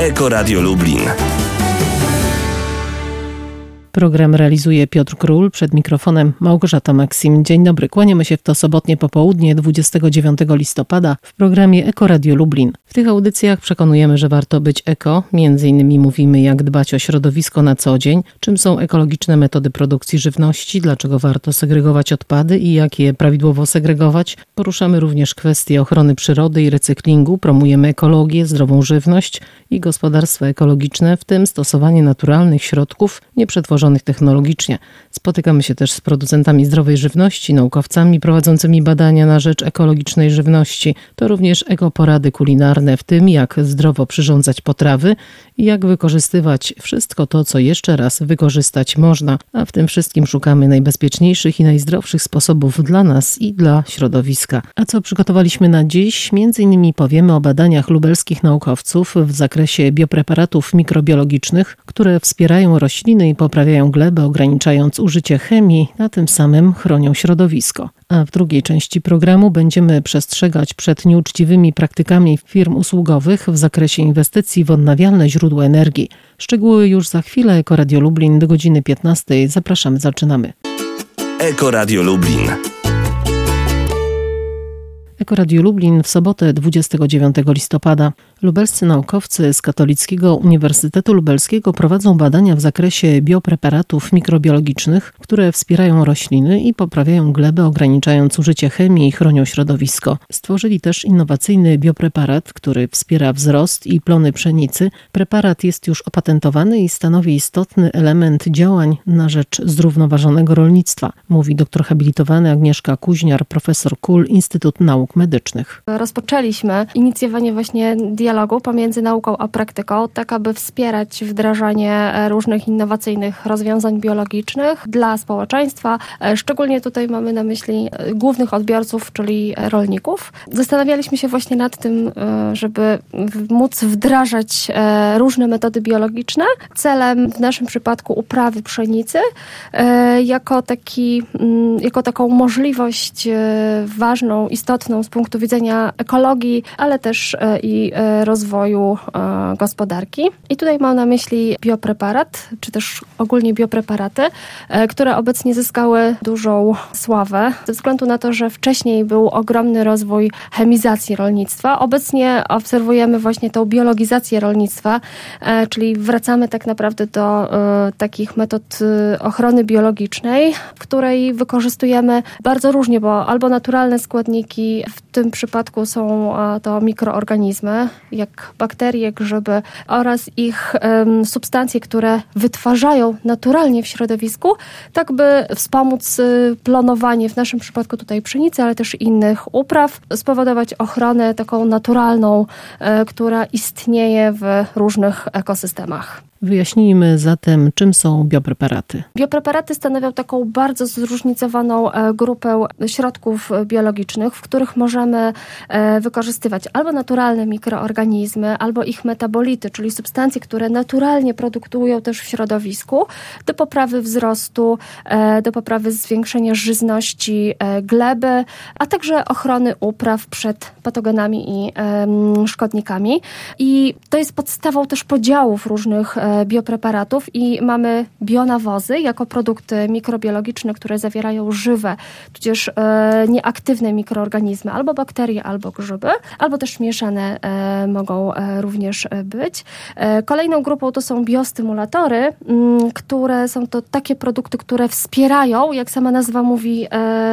Eko-Radio Lublin. Program realizuje Piotr Król, przed mikrofonem Małgorzata Maksim. Dzień dobry, kłaniamy się w to sobotnie popołudnie 29 listopada w programie Eko-Radio Lublin. W tych audycjach przekonujemy, że warto być eko. Między innymi mówimy, jak dbać o środowisko na co dzień, czym są ekologiczne metody produkcji żywności, dlaczego warto segregować odpady i jak je prawidłowo segregować. Poruszamy również kwestie ochrony przyrody i recyklingu, promujemy ekologię, zdrową żywność i gospodarstwa ekologiczne, w tym stosowanie naturalnych środków nieprzetworzonych technologicznie. Spotykamy się też z producentami zdrowej żywności, naukowcami prowadzącymi badania na rzecz ekologicznej żywności. To również ekoporady kulinarne, w tym jak zdrowo przyrządzać potrawy i jak wykorzystywać wszystko to, co jeszcze raz wykorzystać można. A w tym wszystkim szukamy najbezpieczniejszych i najzdrowszych sposobów dla nas i dla środowiska. A co przygotowaliśmy na dziś? Między innymi powiemy o badaniach lubelskich naukowców w zakresie biopreparatów mikrobiologicznych, które wspierają rośliny i poprawiają glebę, ograniczając użycie chemii, a tym samym chronią środowisko. A w drugiej części programu będziemy przestrzegać przed nieuczciwymi praktykami firm usługowych w zakresie inwestycji w odnawialne źródła energii. Szczegóły już za chwilę. Eko-Radio Lublin do godziny 15. Zapraszamy, zaczynamy. Eko-Radio Lublin. Eko-Radio Lublin w sobotę 29 listopada. Lubelscy naukowcy z Katolickiego Uniwersytetu Lubelskiego prowadzą badania w zakresie biopreparatów mikrobiologicznych, które wspierają rośliny i poprawiają glebę, ograniczając użycie chemii i chronią środowisko. Stworzyli też innowacyjny biopreparat, który wspiera wzrost i plony pszenicy. Preparat jest już opatentowany i stanowi istotny element działań na rzecz zrównoważonego rolnictwa, mówi doktor habilitowany Agnieszka Kuźniar, profesor KUL, Instytut Nauk Medycznych. Rozpoczęliśmy inicjowanie właśnie dialogu pomiędzy nauką a praktyką, tak aby wspierać wdrażanie różnych innowacyjnych rozwiązań biologicznych dla społeczeństwa. Szczególnie tutaj mamy na myśli głównych odbiorców, czyli rolników. Zastanawialiśmy się właśnie nad tym, żeby móc wdrażać różne metody biologiczne celem w naszym przypadku uprawy pszenicy jako taką możliwość ważną, istotną z punktu widzenia ekologii, ale też i rozwoju gospodarki. I tutaj mam na myśli biopreparat, czy też ogólnie biopreparaty, które obecnie zyskały dużą sławę ze względu na to, że wcześniej był ogromny rozwój chemizacji rolnictwa. Obecnie obserwujemy właśnie tą biologizację rolnictwa, czyli wracamy tak naprawdę do takich metod ochrony biologicznej, w której wykorzystujemy bardzo różnie, bo albo naturalne składniki, w tym przypadku są to mikroorganizmy, jak bakterie, grzyby oraz ich substancje, które wytwarzają naturalnie w środowisku, tak by wspomóc planowanie, w naszym przypadku tutaj pszenicy, ale też innych upraw, spowodować ochronę taką naturalną, która istnieje w różnych ekosystemach. Wyjaśnijmy zatem, czym są biopreparaty. Biopreparaty stanowią taką bardzo zróżnicowaną grupę środków biologicznych, w których możemy wykorzystywać albo naturalne mikroorganizmy, albo ich metabolity, czyli substancje, które naturalnie produkują też w środowisku, do poprawy wzrostu, do poprawy zwiększenia żyzności gleby, a także ochrony upraw przed patogenami i szkodnikami. I to jest podstawą też podziałów różnych biopreparatów i mamy bionawozy jako produkty mikrobiologiczne, które zawierają żywe, tudzież nieaktywne mikroorganizmy, albo bakterie, albo grzyby, albo też mieszane mogą również być. Kolejną grupą to są biostymulatory, które są to takie produkty, które wspierają, jak sama nazwa mówi,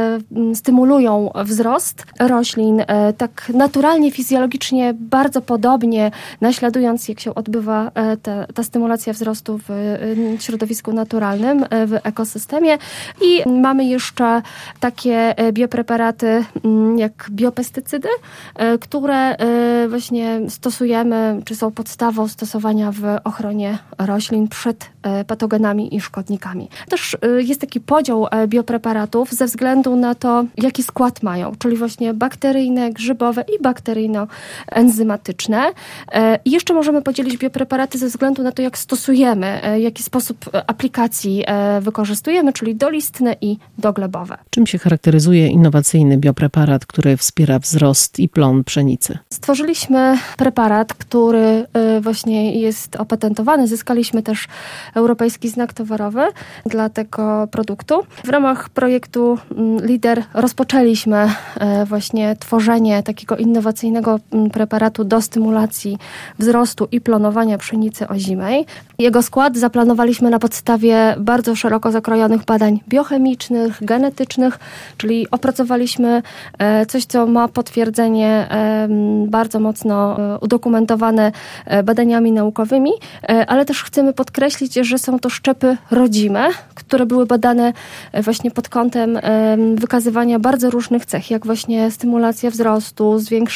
stymulują wzrost roślin, tak naturalnie, fizjologicznie, bardzo podobnie, naśladując, jak się odbywa ta stymulacja wzrostu w środowisku naturalnym, w ekosystemie. I mamy jeszcze takie biopreparaty jak biopestycydy, które właśnie stosujemy, czy są podstawą stosowania w ochronie roślin przed patogenami i szkodnikami. Też jest taki podział biopreparatów ze względu na to, jaki skład mają, czyli właśnie bakteryjne, grzybowe i bakteryjno-enzymatyczne. I jeszcze możemy podzielić biopreparaty ze względu na to, jak stosujemy, jaki sposób aplikacji wykorzystujemy, czyli dolistne i doglebowe. Czym się charakteryzuje innowacyjny biopreparat, który wspiera wzrost i plon pszenicy? Stworzyliśmy preparat, który właśnie jest opatentowany. Zyskaliśmy też europejski znak towarowy dla tego produktu. W ramach projektu LIDER rozpoczęliśmy właśnie tworzenie takiego innowacyjnego preparatu do stymulacji wzrostu i plonowania pszenicy ozimej. Jego skład zaplanowaliśmy na podstawie bardzo szeroko zakrojonych badań biochemicznych, genetycznych, czyli opracowaliśmy coś, co ma potwierdzenie bardzo mocno udokumentowane badaniami naukowymi, ale też chcemy podkreślić, że są to szczepy rodzime, które były badane właśnie pod kątem wykazywania bardzo różnych cech, jak właśnie stymulacja wzrostu,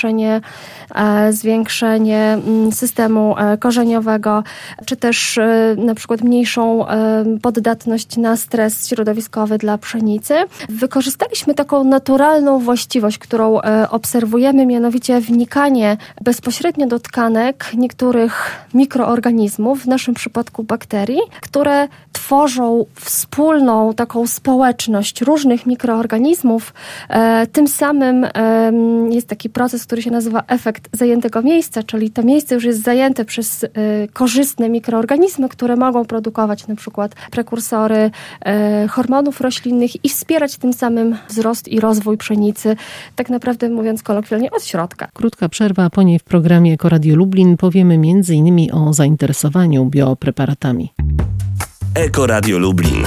zwiększenie systemu korzeniowego, czy też na przykład mniejszą poddatność na stres środowiskowy dla pszenicy. Wykorzystaliśmy taką naturalną właściwość, którą obserwujemy, mianowicie wnikanie bezpośrednio do tkanek niektórych mikroorganizmów, w naszym przypadku bakterii, które tworzą wspólną taką społeczność różnych mikroorganizmów. Tym samym jest taki proces, który się nazywa efekt zajętego miejsca, czyli to miejsce już jest zajęte przez korzystne mikroorganizmy, które mogą produkować na przykład prekursory hormonów roślinnych i wspierać tym samym wzrost i rozwój pszenicy, tak naprawdę mówiąc kolokwialnie od środka. Krótka przerwa, a po niej w programie Ekoradio Lublin powiemy m.in. o zainteresowaniu biopreparatami. Ekoradio Lublin.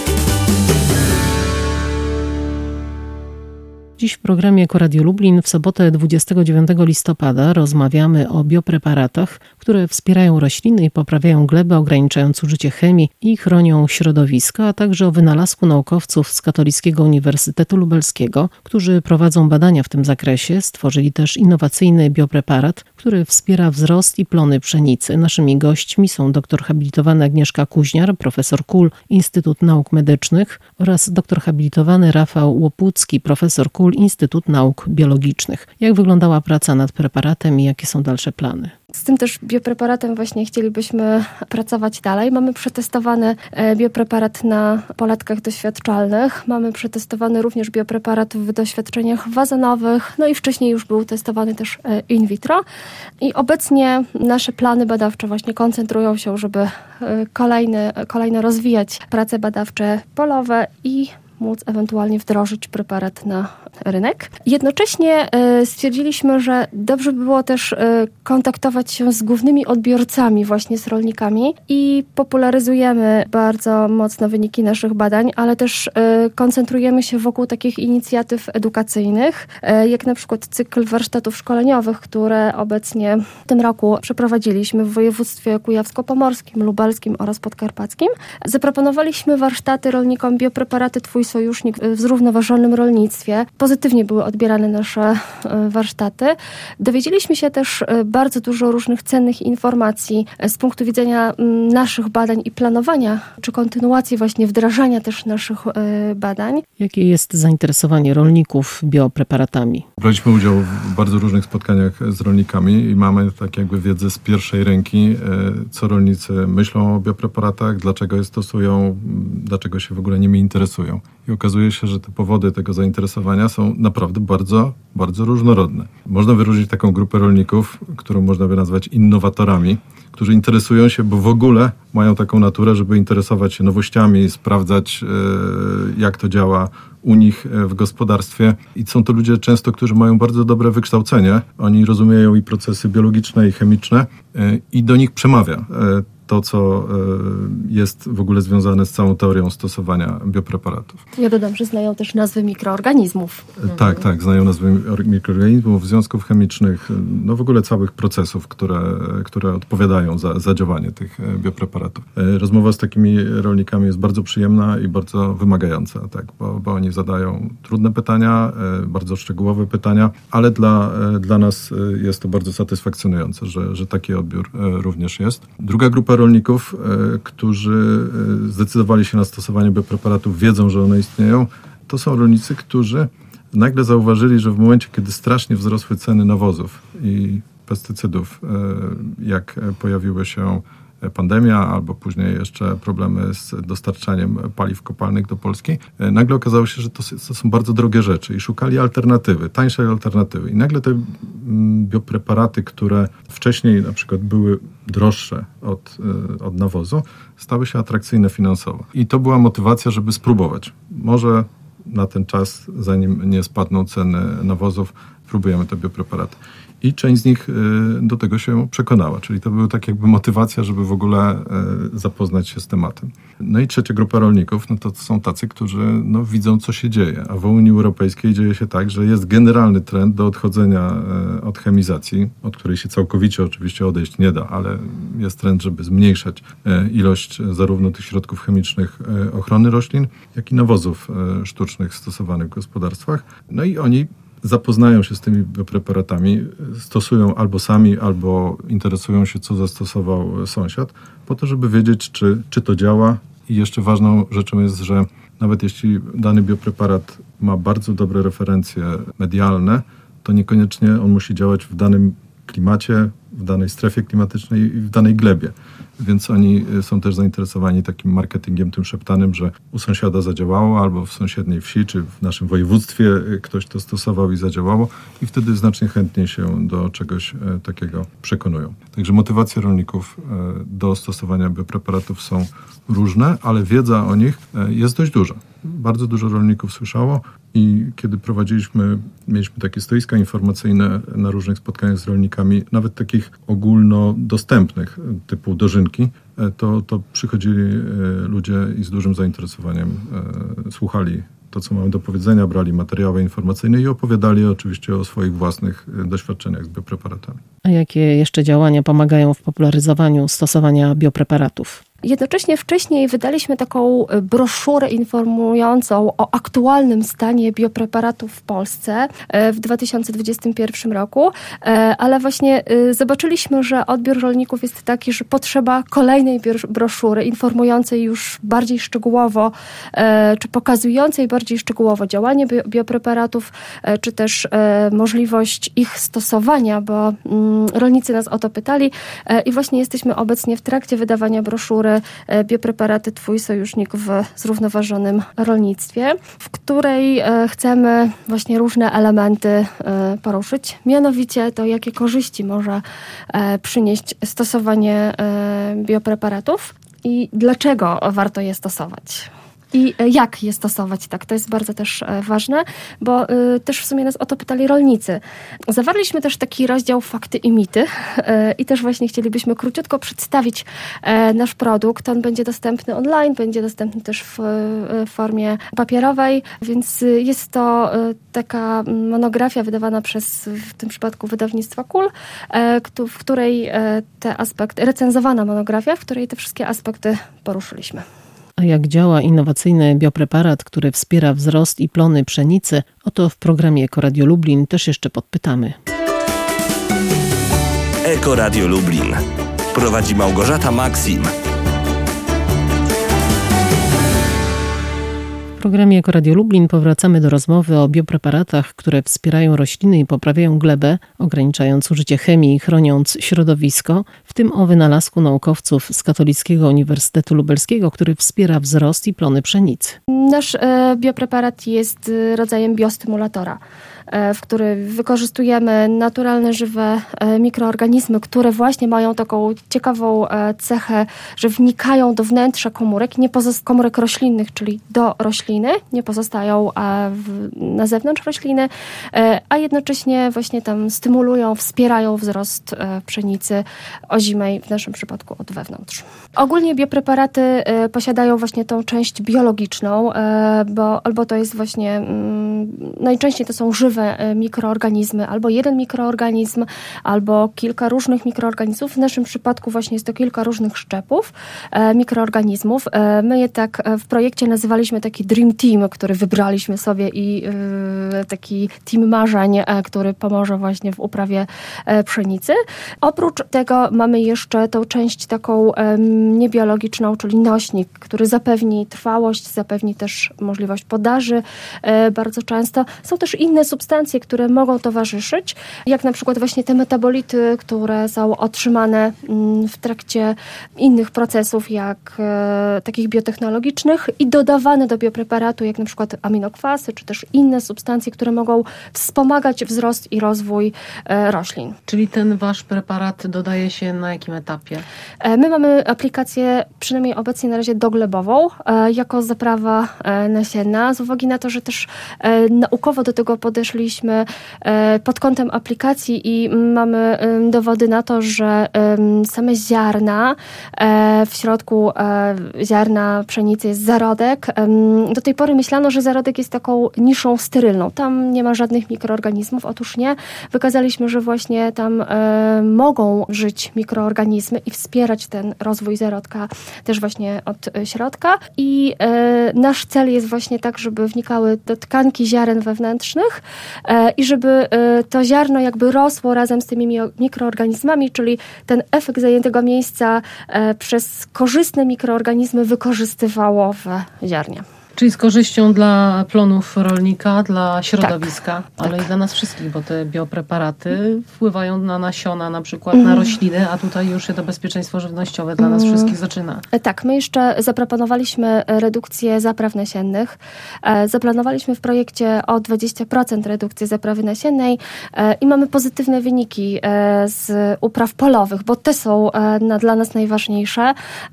Dziś w programie Ekoradio Lublin w sobotę 29 listopada rozmawiamy o biopreparatach, które wspierają rośliny i poprawiają glebę, ograniczając użycie chemii i chronią środowisko, a także o wynalazku naukowców z Katolickiego Uniwersytetu Lubelskiego, którzy prowadzą badania w tym zakresie. Stworzyli też innowacyjny biopreparat, który wspiera wzrost i plony pszenicy. Naszymi gośćmi są doktor habilitowany Agnieszka Kuźniar, profesor KUL, Instytut Nauk Medycznych oraz doktor habilitowany Rafał Łopucki, profesor KUL, Instytut Nauk Biologicznych. Jak wyglądała praca nad preparatem i jakie są dalsze plany? Z tym też biopreparatem właśnie chcielibyśmy pracować dalej. Mamy przetestowany biopreparat na poletkach doświadczalnych. Mamy przetestowany również biopreparat w doświadczeniach wazonowych. No i wcześniej już był testowany też in vitro. I obecnie nasze plany badawcze właśnie koncentrują się, żeby kolejno rozwijać prace badawcze polowe i móc ewentualnie wdrożyć preparat na rynek. Jednocześnie stwierdziliśmy, że dobrze by było też kontaktować się z głównymi odbiorcami, właśnie z rolnikami i popularyzujemy bardzo mocno wyniki naszych badań, ale też koncentrujemy się wokół takich inicjatyw edukacyjnych, jak na przykład cykl warsztatów szkoleniowych, które obecnie w tym roku przeprowadziliśmy w województwie kujawsko-pomorskim, lubelskim oraz podkarpackim. Zaproponowaliśmy warsztaty rolnikom biopreparaty Twój Sojusznik w zrównoważonym rolnictwie. Pozytywnie były odbierane nasze warsztaty. Dowiedzieliśmy się też bardzo dużo różnych cennych informacji z punktu widzenia naszych badań i planowania, czy kontynuacji właśnie wdrażania też naszych badań. Jakie jest zainteresowanie rolników biopreparatami? Braliśmy udział w bardzo różnych spotkaniach z rolnikami i mamy tak jakby wiedzę z pierwszej ręki, co rolnicy myślą o biopreparatach, dlaczego je stosują, dlaczego się w ogóle nimi interesują. I okazuje się, że te powody tego zainteresowania są naprawdę bardzo, bardzo różnorodne. Można wyróżnić taką grupę rolników, którą można by nazwać innowatorami, którzy interesują się, bo w ogóle mają taką naturę, żeby interesować się nowościami, sprawdzać, jak to działa u nich w gospodarstwie. I są to ludzie często, którzy mają bardzo dobre wykształcenie. Oni rozumieją i procesy biologiczne, i chemiczne i do nich przemawia to, co jest w ogóle związane z całą teorią stosowania biopreparatów. Ja dodam, że znają też nazwy mikroorganizmów. Tak, znają nazwy mikroorganizmów, związków chemicznych, no w ogóle całych procesów, które odpowiadają za działanie tych biopreparatów. Rozmowa z takimi rolnikami jest bardzo przyjemna i bardzo wymagająca, tak, bo oni zadają trudne pytania, bardzo szczegółowe pytania, ale dla nas jest to bardzo satysfakcjonujące, że taki odbiór również jest. Druga grupa rolników, którzy zdecydowali się na stosowanie biopreparatów, wiedzą, że one istnieją, to są rolnicy, którzy nagle zauważyli, że w momencie, kiedy strasznie wzrosły ceny nawozów i pestycydów, jak pojawiły się pandemia, albo później jeszcze problemy z dostarczaniem paliw kopalnych do Polski, nagle okazało się, że to są bardzo drogie rzeczy i szukali alternatywy, tańszej alternatywy. I nagle te biopreparaty, które wcześniej na przykład były droższe od nawozu, stały się atrakcyjne finansowo. I to była motywacja, żeby spróbować. Może na ten czas, zanim nie spadną ceny nawozów, próbujemy te biopreparaty. I część z nich do tego się przekonała. Czyli to była tak jakby motywacja, żeby w ogóle zapoznać się z tematem. No i trzecia grupa rolników, no to są tacy, którzy widzą, co się dzieje. A w Unii Europejskiej dzieje się tak, że jest generalny trend do odchodzenia od chemizacji, od której się całkowicie oczywiście odejść nie da, ale jest trend, żeby zmniejszać ilość zarówno tych środków chemicznych ochrony roślin, jak i nawozów sztucznych stosowanych w gospodarstwach. No i oni zapoznają się z tymi biopreparatami, stosują albo sami, albo interesują się, co zastosował sąsiad, po to, żeby wiedzieć, czy to działa. I jeszcze ważną rzeczą jest, że nawet jeśli dany biopreparat ma bardzo dobre referencje medialne, to niekoniecznie on musi działać w danym klimacie, w danej strefie klimatycznej i w danej glebie. Więc oni są też zainteresowani takim marketingiem tym szeptanym, że u sąsiada zadziałało, albo w sąsiedniej wsi, czy w naszym województwie ktoś to stosował i zadziałało i wtedy znacznie chętniej się do czegoś takiego przekonują. Także motywacje rolników do stosowania biopreparatów są różne, ale wiedza o nich jest dość duża. Bardzo dużo rolników słyszało i kiedy mieliśmy takie stoiska informacyjne na różnych spotkaniach z rolnikami, nawet takich ogólnodostępnych, typu dożynki, to przychodzili ludzie i z dużym zainteresowaniem słuchali to, co mamy do powiedzenia, brali materiały informacyjne i opowiadali oczywiście o swoich własnych doświadczeniach z biopreparatami. A jakie jeszcze działania pomagają w popularyzowaniu stosowania biopreparatów? Jednocześnie wcześniej wydaliśmy taką broszurę informującą o aktualnym stanie biopreparatów w Polsce w 2021 roku, ale właśnie zobaczyliśmy, że odbiór rolników jest taki, że potrzeba kolejnej broszury informującej już bardziej szczegółowo, czy pokazującej bardziej szczegółowo działanie biopreparatów, czy też możliwość ich stosowania, bo rolnicy nas o to pytali i właśnie jesteśmy obecnie w trakcie wydawania broszury Biopreparaty Twój sojusznik w zrównoważonym rolnictwie, w której chcemy właśnie różne elementy poruszyć. Mianowicie to, jakie korzyści może przynieść stosowanie biopreparatów i dlaczego warto je stosować. I jak je stosować, tak, to jest bardzo też ważne, bo też w sumie nas o to pytali rolnicy. Zawarliśmy też taki rozdział Fakty i mity i też właśnie chcielibyśmy króciutko przedstawić nasz produkt. On będzie dostępny online, będzie dostępny też w formie papierowej, więc jest to taka monografia wydawana przez, w tym przypadku, wydawnictwa KUL, w której te aspekty, recenzowana monografia, w której te wszystkie aspekty poruszyliśmy. A jak działa innowacyjny biopreparat, który wspiera wzrost i plony pszenicy? O to w programie Eko Radio Lublin też jeszcze podpytamy. Eko Radio Lublin. Prowadzi Małgorzata Maksim. W programie Eko Radio Lublin powracamy do rozmowy o biopreparatach, które wspierają rośliny i poprawiają glebę, ograniczając użycie chemii i chroniąc środowisko, w tym o wynalazku naukowców z Katolickiego Uniwersytetu Lubelskiego, który wspiera wzrost i plony pszenicy. Nasz biopreparat jest rodzajem biostymulatora, w którym wykorzystujemy naturalne, żywe mikroorganizmy, które właśnie mają taką ciekawą cechę, że wnikają do wnętrza komórek, komórek roślinnych, czyli do rośliny, nie pozostają na zewnątrz rośliny, a jednocześnie właśnie tam stymulują, wspierają wzrost pszenicy ozimej, w naszym przypadku od wewnątrz. Ogólnie biopreparaty posiadają właśnie tą część biologiczną, bo albo to jest właśnie, najczęściej to są żywe mikroorganizmy, albo jeden mikroorganizm, albo kilka różnych mikroorganizmów. W naszym przypadku właśnie jest to kilka różnych szczepów mikroorganizmów. My je tak w projekcie nazywaliśmy taki Dream Team, który wybraliśmy sobie i taki team marzeń, który pomoże właśnie w uprawie pszenicy. Oprócz tego mamy jeszcze tą część taką niebiologiczną, czyli nośnik, który zapewni trwałość, zapewni też możliwość podaży bardzo często. Są też inne substancje, substancje, które mogą towarzyszyć, jak na przykład właśnie te metabolity, które są otrzymane w trakcie innych procesów, jak takich biotechnologicznych i dodawane do biopreparatu, jak na przykład aminokwasy, czy też inne substancje, które mogą wspomagać wzrost i rozwój roślin. Czyli ten wasz preparat dodaje się na jakim etapie? My mamy aplikację, przynajmniej obecnie na razie doglebową, jako zaprawa nasienna, z uwagi na to, że też naukowo do tego podeszliśmy pod kątem aplikacji i mamy dowody na to, że same ziarna, w środku ziarna pszenicy jest zarodek. Do tej pory myślano, że zarodek jest taką niszą sterylną. Tam nie ma żadnych mikroorganizmów. Otóż nie. Wykazaliśmy, że właśnie tam mogą żyć mikroorganizmy i wspierać ten rozwój zarodka też właśnie od środka. I nasz cel jest właśnie tak, żeby wnikały do tkanki ziaren wewnętrznych i żeby to ziarno jakby rosło razem z tymi mikroorganizmami, czyli ten efekt zajętego miejsca przez korzystne mikroorganizmy wykorzystywało w ziarnie. Czyli z korzyścią dla plonów rolnika, dla środowiska, ale i dla nas wszystkich, bo te biopreparaty wpływają na nasiona, na przykład na rośliny, a tutaj już się to bezpieczeństwo żywnościowe dla nas wszystkich zaczyna. Tak, my jeszcze zaproponowaliśmy redukcję zapraw nasiennych. Zaplanowaliśmy w projekcie o 20% redukcji zaprawy nasiennej i mamy pozytywne wyniki z upraw polowych, bo te są dla nas najważniejsze.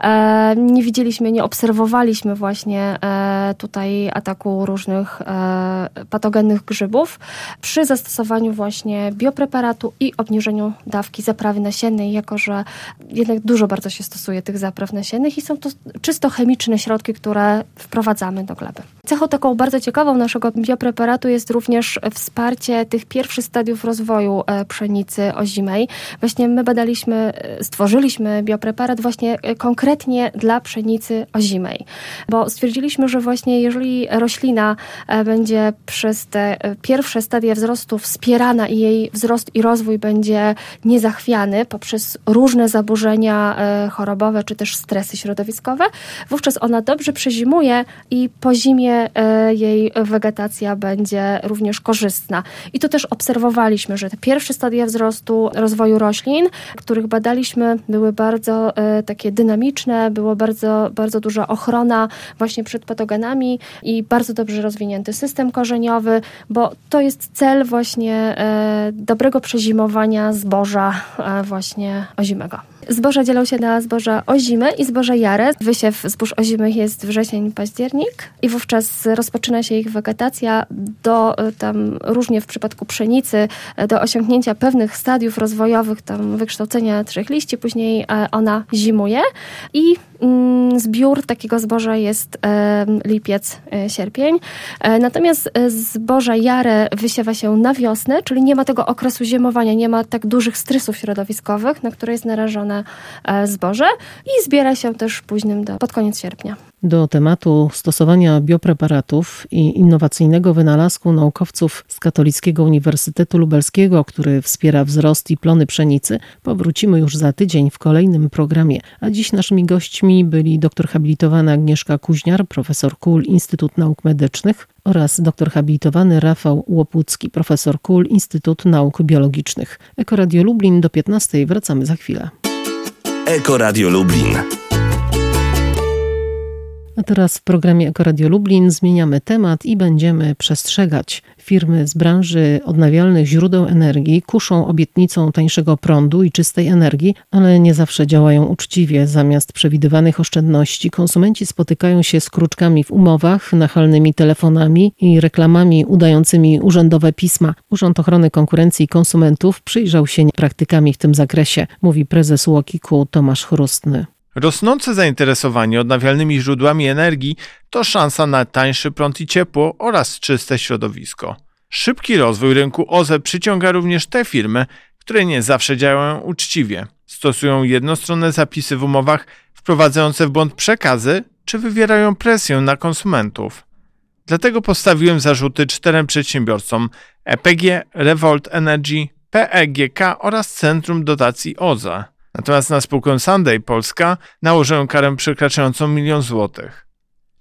Nie widzieliśmy, nie obserwowaliśmy właśnie tutaj ataku różnych patogennych grzybów przy zastosowaniu właśnie biopreparatu i obniżeniu dawki zaprawy nasiennej, jako że jednak dużo bardzo się stosuje tych zapraw nasiennych i są to czysto chemiczne środki, które wprowadzamy do gleby. Cechą taką bardzo ciekawą naszego biopreparatu jest również wsparcie tych pierwszych stadiów rozwoju pszenicy ozimej. Właśnie my stworzyliśmy biopreparat właśnie konkretnie dla pszenicy ozimej, bo stwierdziliśmy, że właśnie jeżeli roślina będzie przez te pierwsze stadia wzrostu wspierana i jej wzrost i rozwój będzie niezachwiany poprzez różne zaburzenia chorobowe czy też stresy środowiskowe, wówczas ona dobrze przezimuje i po zimie jej wegetacja będzie również korzystna. I to też obserwowaliśmy, że te pierwsze stadia wzrostu, rozwoju roślin, których badaliśmy, były bardzo takie dynamiczne, było bardzo, bardzo duża ochrona właśnie przed patogenami i bardzo dobrze rozwinięty system korzeniowy, bo to jest cel właśnie dobrego przezimowania zboża właśnie ozimego. Zboża dzielą się na zboża ozime i zboża jare. Wysiew zbóż ozimych jest wrzesień, październik i wówczas rozpoczyna się ich wegetacja do tam różnie w przypadku pszenicy do osiągnięcia pewnych stadiów rozwojowych, tam wykształcenia 3 liści, później ona zimuje i zbiór takiego zboża jest lipiec, sierpień. Natomiast zboża jare wysiewa się na wiosnę, czyli nie ma tego okresu zimowania, nie ma tak dużych stresów środowiskowych, na które jest narażone zboże i zbiera się też pod koniec sierpnia. Do tematu stosowania biopreparatów i innowacyjnego wynalazku naukowców z Katolickiego Uniwersytetu Lubelskiego, który wspiera wzrost i plony pszenicy, powrócimy już za tydzień w kolejnym programie. A dziś naszymi gośćmi byli doktor habilitowany Agnieszka Kuźniar, profesor KUL Instytut Nauk Medycznych oraz doktor habilitowany Rafał Łopucki, profesor KUL Instytut Nauk Biologicznych. Ekoradio Lublin do 15:00. Wracamy za chwilę. Ekoradio Lublin. A teraz w programie Ekoradio Lublin zmieniamy temat i będziemy przestrzegać. Firmy z branży odnawialnych źródeł energii kuszą obietnicą tańszego prądu i czystej energii, ale nie zawsze działają uczciwie. Zamiast przewidywanych oszczędności konsumenci spotykają się z kruczkami w umowach, nachalnymi telefonami i reklamami udającymi urzędowe pisma. Urząd Ochrony Konkurencji i Konsumentów przyjrzał się praktykami w tym zakresie, mówi prezes UOKiK-u Tomasz Chrustny. Rosnące zainteresowanie odnawialnymi źródłami energii to szansa na tańszy prąd i ciepło oraz czyste środowisko. Szybki rozwój rynku OZE przyciąga również te firmy, które nie zawsze działają uczciwie. Stosują jednostronne zapisy w umowach, wprowadzające w błąd przekazy, czy wywierają presję na konsumentów. Dlatego postawiłem zarzuty 4 przedsiębiorcom: EPG, Revolt Energy, PEGK oraz Centrum Dotacji OZE. Natomiast na spółkę Sunday Polska nałożyłem karę przekraczającą 1 000 000 złotych.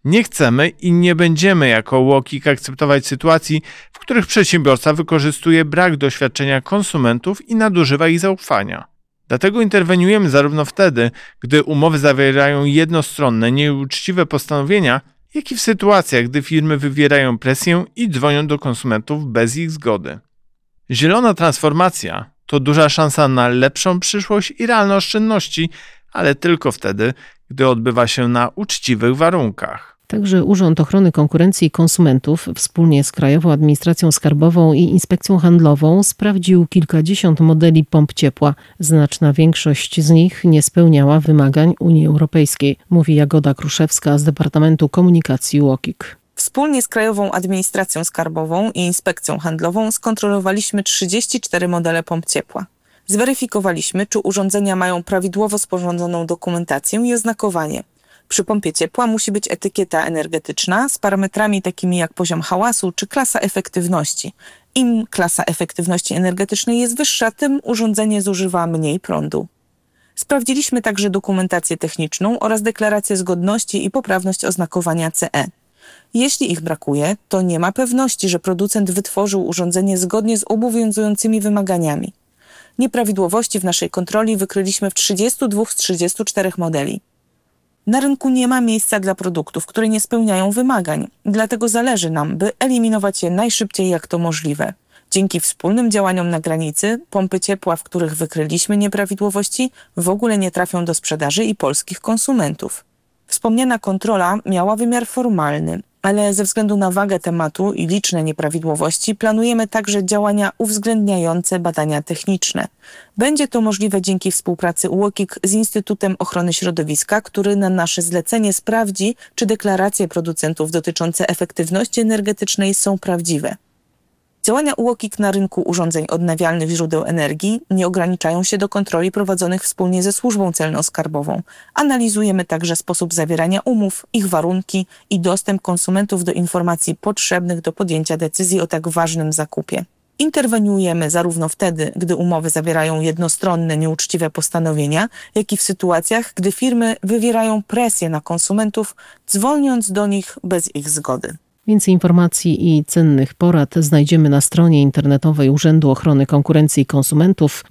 Nie chcemy i nie będziemy jako UOKiK akceptować sytuacji, w których przedsiębiorca wykorzystuje brak doświadczenia konsumentów i nadużywa ich zaufania. Dlatego interweniujemy zarówno wtedy, gdy umowy zawierają jednostronne, nieuczciwe postanowienia, jak i w sytuacjach, gdy firmy wywierają presję i dzwonią do konsumentów bez ich zgody. Zielona transformacja to duża szansa na lepszą przyszłość i realne oszczędności, ale tylko wtedy, gdy odbywa się na uczciwych warunkach. Także Urząd Ochrony Konkurencji i Konsumentów wspólnie z Krajową Administracją Skarbową i Inspekcją Handlową sprawdził kilkadziesiąt modeli pomp ciepła. Znaczna większość z nich nie spełniała wymagań Unii Europejskiej, mówi Jagoda Kruszewska z Departamentu Komunikacji UOKiK. Wspólnie z Krajową Administracją Skarbową i Inspekcją Handlową skontrolowaliśmy 34 modele pomp ciepła. Zweryfikowaliśmy, czy urządzenia mają prawidłowo sporządzoną dokumentację i oznakowanie. Przy pompie ciepła musi być etykieta energetyczna z parametrami takimi jak poziom hałasu czy klasa efektywności. Im klasa efektywności energetycznej jest wyższa, tym urządzenie zużywa mniej prądu. Sprawdziliśmy także dokumentację techniczną oraz deklarację zgodności i poprawność oznakowania CE. Jeśli ich brakuje, to nie ma pewności, że producent wytworzył urządzenie zgodnie z obowiązującymi wymaganiami. Nieprawidłowości w naszej kontroli wykryliśmy w 32 z 34 modeli. Na rynku nie ma miejsca dla produktów, które nie spełniają wymagań, dlatego zależy nam, by eliminować je najszybciej jak to możliwe. Dzięki wspólnym działaniom na granicy, pompy ciepła, w których wykryliśmy nieprawidłowości, w ogóle nie trafią do sprzedaży i polskich konsumentów. Wspomniana kontrola miała wymiar formalny, ale ze względu na wagę tematu i liczne nieprawidłowości planujemy także działania uwzględniające badania techniczne. Będzie to możliwe dzięki współpracy UOKiK z Instytutem Ochrony Środowiska, który na nasze zlecenie sprawdzi, czy deklaracje producentów dotyczące efektywności energetycznej są prawdziwe. Działania UOKiK na rynku urządzeń odnawialnych źródeł energii nie ograniczają się do kontroli prowadzonych wspólnie ze Służbą Celno-Skarbową. Analizujemy także sposób zawierania umów, ich warunki i dostęp konsumentów do informacji potrzebnych do podjęcia decyzji o tak ważnym zakupie. Interweniujemy zarówno wtedy, gdy umowy zawierają jednostronne, nieuczciwe postanowienia, jak i w sytuacjach, gdy firmy wywierają presję na konsumentów, dzwoniąc do nich bez ich zgody. Więcej informacji i cennych porad znajdziemy na stronie internetowej Urzędu Ochrony Konkurencji i Konsumentów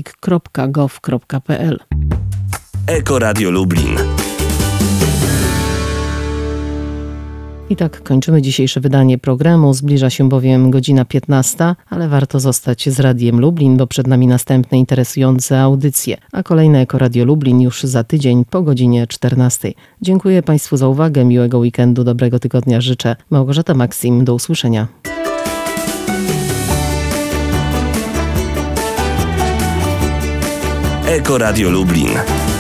uokik.gov.pl. Ekoradio Lublin. I tak kończymy dzisiejsze wydanie programu. Zbliża się bowiem godzina 15, ale warto zostać z Radiem Lublin, bo przed nami następne interesujące audycje. A kolejne Ekoradio Lublin już za tydzień po godzinie 14. Dziękuję Państwu za uwagę, miłego weekendu, dobrego tygodnia życzę. Małgorzata Maksim, do usłyszenia. Ekoradio Lublin.